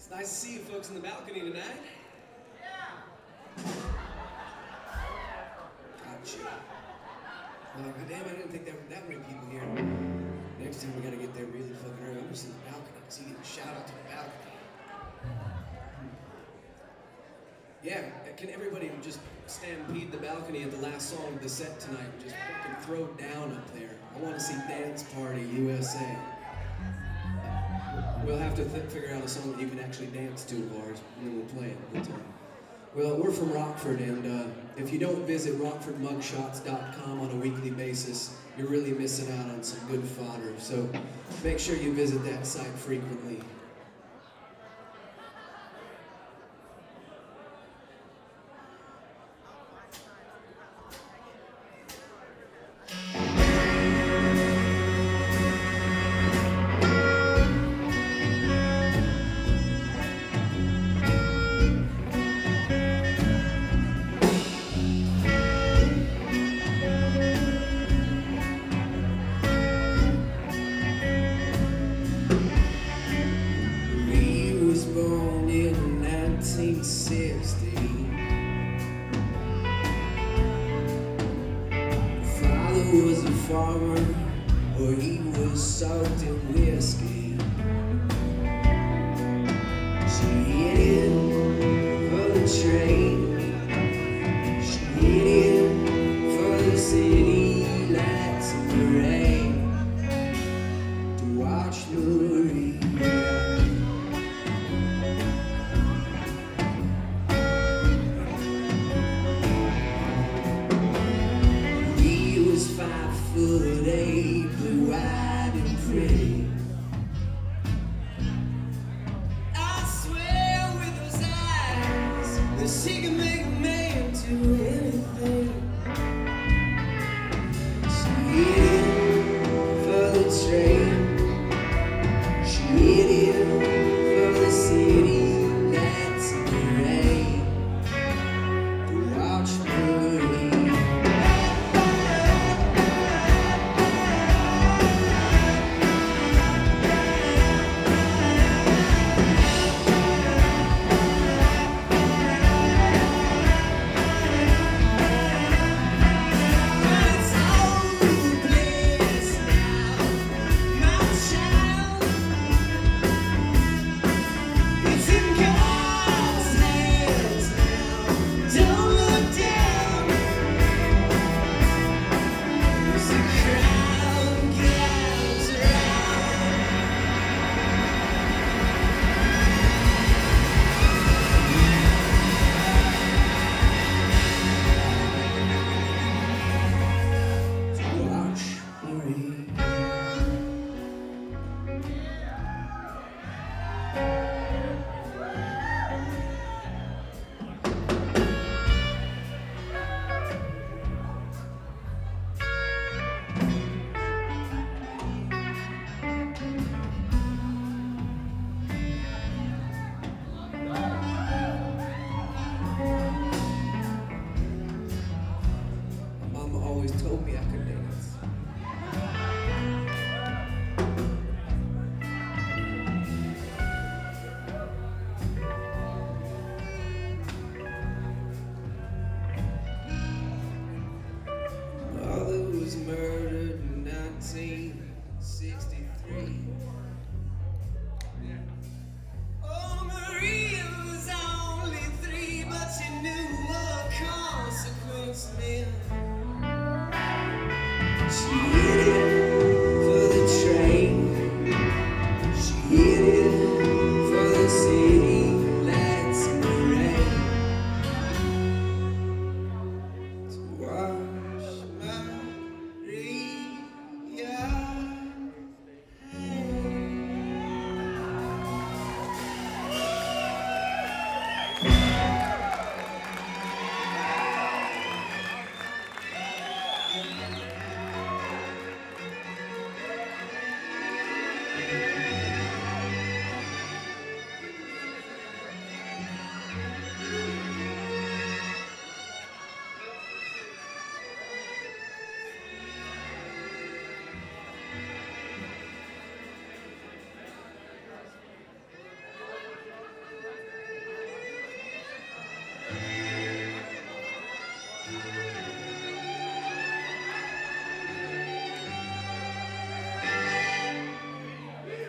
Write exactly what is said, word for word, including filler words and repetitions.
Nice to see you folks in the balcony tonight. Gotcha. Well, damn, I didn't think there were that many people here. Next time we gotta get there really fucking early. I'm just in the balcony, so you get a shout out to the balcony. Yeah, can everybody just stampede the balcony at the last song of the set tonight and just fucking throw down up there? I want to see Dance Party U S A. We'll have to th- figure out a song that you can actually dance to of ours, and then we'll play it. Good time. Well, we're from Rockford, and uh, if you don't visit rockford mugshots dot com on a weekly basis, you're really missing out on some good fodder. So make sure you visit that site frequently.